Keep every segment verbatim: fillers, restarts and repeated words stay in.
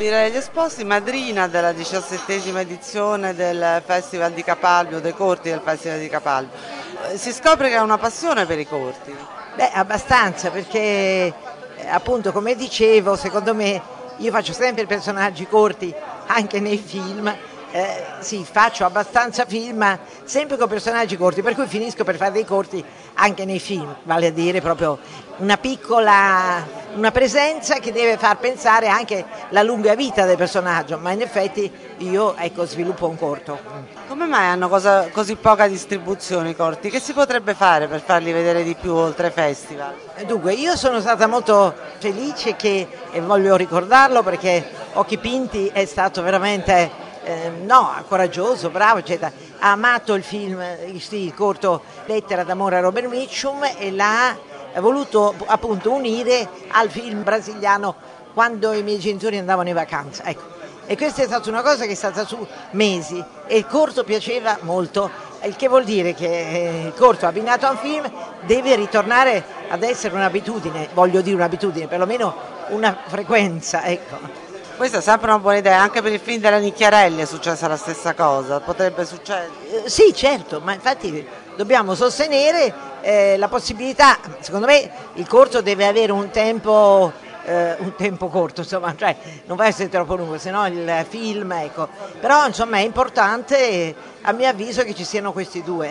Pirelli Esposti, madrina della diciassettesima edizione del Festival di Capalbio, dei corti del Festival di Capalbio. Si scopre che ha una passione per i corti. Beh, abbastanza, perché eh, appunto, come dicevo, secondo me io faccio sempre personaggi corti anche nei film. Eh, sì, faccio abbastanza film, ma sempre con personaggi corti, per cui finisco per fare dei corti anche nei film, vale a dire proprio una piccola, una presenza che deve far pensare anche la lunga vita del personaggio, ma in effetti io ecco, sviluppo un corto. Come mai hanno cosa, così poca distribuzione i corti? Che si potrebbe fare per farli vedere di più oltre ai festival? Dunque, io sono stata molto felice che, e voglio ricordarlo perché Occhi Pinti è stato veramente Eh, no, coraggioso, bravo, eccetera. Ha amato il film, sì, il corto Lettera d'amore a Robert Mitchum e l'ha voluto appunto unire al film brasiliano Quando i miei genitori andavano in vacanza. Ecco. E questa è stata una cosa che è stata su mesi e il corto piaceva molto, il che vuol dire che il corto abbinato a un film deve ritornare ad essere un'abitudine, voglio dire un'abitudine, perlomeno una frequenza, ecco. Questa è sempre una buona idea, anche per il film della Nicchiarelli è successa la stessa cosa, potrebbe succedere. Eh, sì, certo, ma infatti dobbiamo sostenere eh, la possibilità, secondo me il corto deve avere un tempo, eh, un tempo corto, insomma, cioè non può essere troppo lungo, se no il film, ecco. Però insomma è importante, a mio avviso, che ci siano questi due.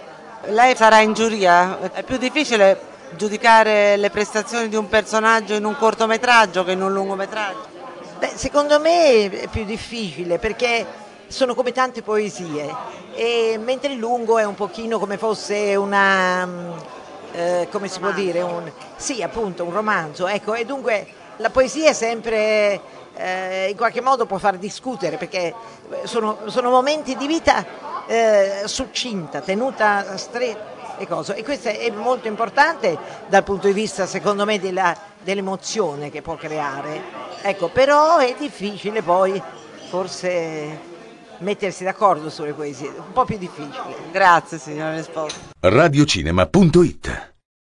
Lei sarà in giuria, è più difficile giudicare le prestazioni di un personaggio in un cortometraggio che in un lungometraggio? Beh, secondo me è più difficile perché sono come tante poesie, e mentre il lungo è un pochino come fosse una, eh, come si può dire, un, sì appunto un romanzo, ecco, e dunque la poesia è sempre, eh, in qualche modo può far discutere perché sono, sono momenti di vita eh, succinta, tenuta stretta. E, e questo è molto importante dal punto di vista, secondo me, della, dell'emozione che può creare. Ecco, però è difficile poi forse mettersi d'accordo sulle poesie, un po' più difficile. Grazie signora Esposti. radiocinema punto it